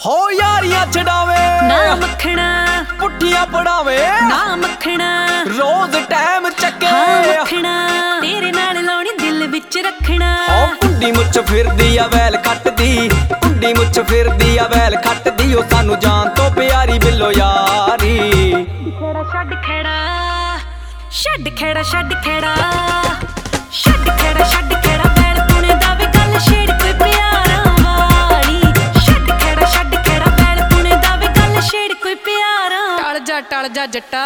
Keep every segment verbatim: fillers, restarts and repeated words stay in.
ਹੋ ਯਾਰੀਆਂ ਛਡਾਵੇ ਨਾ ਮੱਖਣਾ, ਪੁੱਠੀਆਂ ਪੜਾਵੇ ਨਾ ਮੱਖਣਾ, ਰੋਜ਼ ਟਾਈਮ ਚੱਕੇ ਹਾਂ ਮੱਖਣਾ, ਤੇਰੇ ਨਾਲ ਲਾਉਣੀ ਦਿਲ ਵਿੱਚ ਰੱਖਣਾ। ਹੋ ਕੁੰਡੀ ਮੁੱਛ ਫਿਰਦੀ ਆ ਵੈਲ ਖੱਟਦੀ, ਕੁੰਡੀ ਮੁੱਛ ਫਿਰਦੀ ਆ ਵੈਲ ਖੱਟਦੀ, ਉਹ ਸਾਨੂੰ ਜਾਨ ਤੋਂ ਪਿਆਰੀ ਬਿੱਲੋ ਯਾਰੀ। ਖੇੜਾ ਛੱਡ ਖੇੜਾ, ਛੱਡ ਖੇੜਾ ਛੱਡ ਖੇੜਾ, ਛੱਡ ਖੇੜਾ ਛੱਡ ਖੇੜਾ, ਵੈਲ ਪੁਣੇ ਦਾ ਵੀ ਗੱਲ ਛੇੜ ਕੋਈ ਪਿਆਰਾਂ ਵਾਲੀ। ਛੱਡ ਖੇੜਾ ਛੱਡ ਖੇੜਾ, ਵੈਲ ਪੁਣੇ ਦਾ ਵੀ ਗੱਲ ਛੇੜ ਕੋਈ ਪਿਆਰਾਂ। ਟਲ ਜਾ ਟਲ ਜਾ ਜੱਟਾ,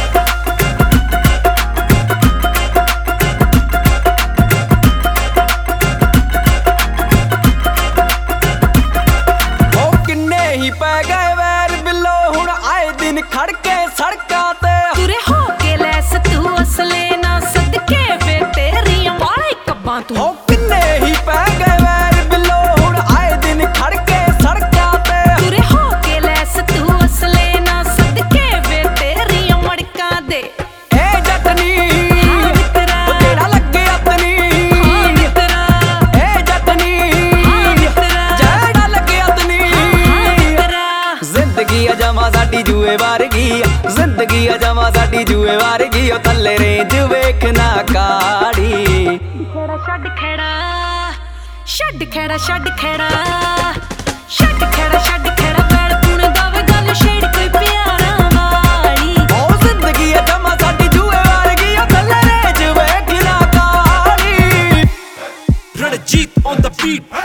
ਪੈ ਗਏ ਵੈਰ ਬਿੱਲੋ ਹੁਣ ਆਏ ਦਿਨ ਖੜ ਕੇ ਸੜਕਾਂ ਤੇ, ਤੁਰੇ ਹੋ ਕੇ ਲੈਸ ਤੂੰ ਅਸਲੇ ਨਾ ਸਦਕੇ ਵੇ ਤੇਰੀਆਂ ਵਾਲੇ ਕੱਬਾਂ ਤੂੰ। ਹੋ ਕਿੰਨੇ ਹੀ ਪੈ ਗਏ ਵੈਰ ਬਿੱਲੋ ਹੁਣ ਆਏ ਦਿਨ ਖੜ ਕੇ ਸੜਕਾਂ ਤੇ, ਤੁਰੇ ਹੋ ਕੇ ਲੈਸ ਤੂੰ ਅਸਲੇ ਨਾ ਸਦਕੇ ਵੇ ਤੇਰੀਆਂ ਮੜਕਾਂ ਦੇ। ਇਹ ਜੱਟਨੀ ਹਾਂ ਮਿੱਤਰਾ, ਉਹ ਜਿਹੜਾ ਲੱਗੇ ਅਤਨੀ, ਹਾਂ ਮਿੱਤਰਾ, ਇਹ ਜੱਟਨੀ ਹਾਂ ਮਿੱਤਰਾ, ਜਿਹੜਾ ਲੱਗੇ ਅਤਨੀ। ਜ਼ਿੰਦਗੀ ਆ ਜਮਾ ਸਾਡੀ ਜੂਏ ਵਰਗੀ, ਜ਼ਿੰਦਗੀ ਆ ਜਮਾ ਸਾਡੀ ਜੂਏ ਵਰਗੀ, ਉਹ ਥੱਲੇ ਰੇਂਜ ਵੇਖਣਾ ਕਾੜੀ। ਖੇੜਾ ਛੱਡ ਖੇੜਾ, ਛੱਡ ਖੇੜਾ ਛੱਡ ਖੇੜਾ, ਛੱਡ ਖੇੜਾ ਛੱਡ ਖੇੜਾ, ਵੈਲ ਪੁਣੇ ਦਾ ਵੀ ਗੱਲ ਛੇੜ ਕੋਈ ਪਿਆਰਾਂ ਵਾਲੀ। ਉਹ ਜ਼ਿੰਦਗੀ ਆ ਜਮਾ ਸਾਡੀ ਜੂਏ ਵਰਗੀ, ਉਹ ਥੱਲੇ ਰੇਂਜ ਵੇਖਣਾ ਕਾੜੀ। Ranjit on the beat.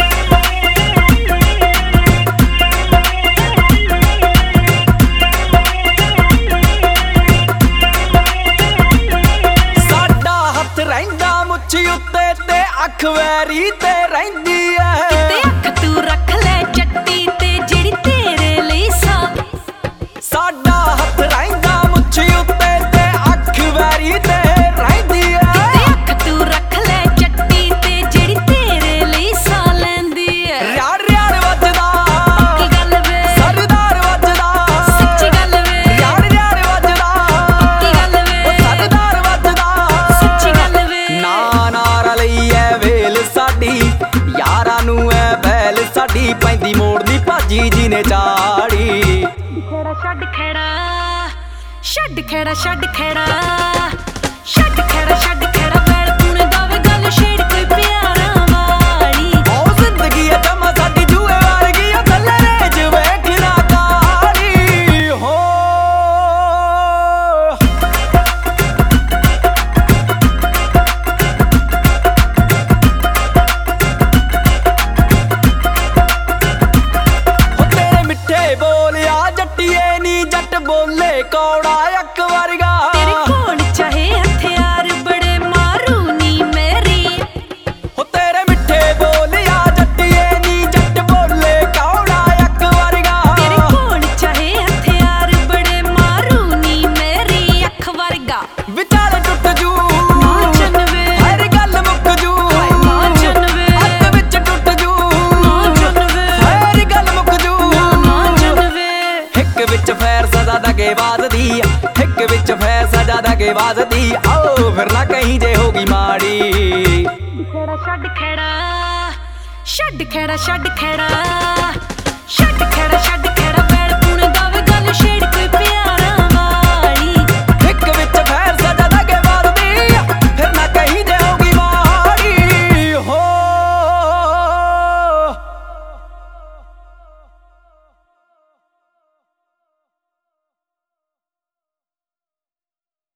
ਉੱਤੇ ਤੇ ਅੱਖ ਵੈਰੀ ਤੇ ਰਹਿੰਦੀ ਐ, ਤੇ ਅੱਖ ਤੂੰ ਰੱਖ ਲੈ ਚੱਟੀ ਤੇ ਜਿਹੜੀ ਤੇਰੇ ਲਈ ਸਾ। ਸਾਡਾ ਹੱਥ ਰਹਿੰਦਾ ਮੁੱਛ ਉੱਤੇ ਤੇ ਅੱਖ ਵੈਰੀ ਤੇ ਰਹਿੰਦੀ ਐ, ਤੇ ਅੱਖ ਤੂੰ ਰੱਖ ਲੈ ਚੱਟੀ ਤੇ ਜਿਹੜੀ ਤੇਰੇ ਲਈ ਸਾ ਲੈਂਦੀ ਐ। ਰਿਆੜ ਰਿਆੜ ਵੱਜਦਾ ਕੀ ਗੱਲ ਵੇ, ਸਰਦਾਰ ਵੱਜਦਾ ਸੱਚੀ ਗੱਲ ਵੇ, ਰਿਆੜ ਰਿਆੜ ਵੱਜਦਾ ਕੀ ਗੱਲ ਵੇ, ਉਹ ਸਰਦਾਰ ਵੱਜਦਾ ਸੱਚੀ ਗੱਲ ਵੇ। ਨਾ ਨਾਰਾ ਲਈ ਐ ਵੇਲ ਸਾਡੀ, ਯਾਰਾਂ ਨੂੰ ਐ ਬੈਲ ਸਾਡੀ, ਪੈਂਦੀ ਮੋੜ ਦੀ ਭਾਜੀ ਜੀ ਨੇ ਚਾੜੀ। ਖੇੜਾ ਛੱਡ ਖੇੜਾ, ਛੱਡ ਖੇੜਾ ਛੱਡ ਖੇੜਾ, ਛੱਡ ਖੇੜਾ ਛੱਡ ਖੇੜਾ, ਵੈਲ ਪੁਣੇ ਦਾ ਵੀ ਗੱਲ ਛੇੜ ਕੋਈ ਪਿਆਰਾਂ ਵਾਲੀ। ਉਹ ਜ਼ਿੰਦਗੀ ਆ ਜਮਾ ਸਾਡੀ ਜੂਏ ਵਰਗੀ, ਉਹ ਥੱਲੇ ਰੇਂਜ ਵੇਖਣਾ ਕਾੜੀ। ਹੋ ਬੋਲੇ ਕੌੜਾ ਅੱਕ ਵਰਗਾ, ਤੇਰੇ ਕੋਲ ਚਾਹੇ ਹਥਿਆਰ ਬੜੇ ਮਾਰੂ ਨੀ ਮੇਰੀ। ਹੋ ਤੇਰੇ ਮਿੱਠੇ ਬੋਲਿਆ ਜੱਟੀਏ ਨੀ ਜੱਟ ਬੋਲੇ ਕੌੜਾ ਅੱਕ ਵਰਗਾ, ਤੇਰੇ ਕੋਲ ਚਾਹੇ ਹਥਿਆਰ ਬੜੇ ਮਾਰੂ ਨੀ ਮੇਰੀ ਅੱਖ ਵਰਗਾ। ਵਿਚਾਲੇ ਟੁੱਟ ਜੂ ਨਾਚਨ ਵੇ, ਹਰ ਗੱਲ ਮੁੱਕ ਜੂ ਨਾਚਨ ਵੇ, ਅੱਧ ਵਿੱਚ ਟੁੱਟ ਜੂ ਨਾਚਨ ਵੇ, ਹਰ ਗੱਲ ਮੁੱਕ ਜੂ ਨਾਚਨ ਵੇ। ਇੱਕ ਵਿੱਚ ਫੈਰ ਸਦਾ ਦਗੇ ਵਾਜਦੀ, ਇੱਕ ਵਿੱਚ ਫੈਰ ਸਦਾ ਦਗੇ ਵਾਜਦੀ, ਆਓ ਫਿਰ ਨਾ ਕਹੀਂ ਜੇ ਹੋਗੀ ਮਾੜੀ। ਖੇੜਾ ਛੱਡ ਖੇੜਾ, ਛੱਡ ਖੇੜਾ ਛੱਡ ਖੇੜਾ।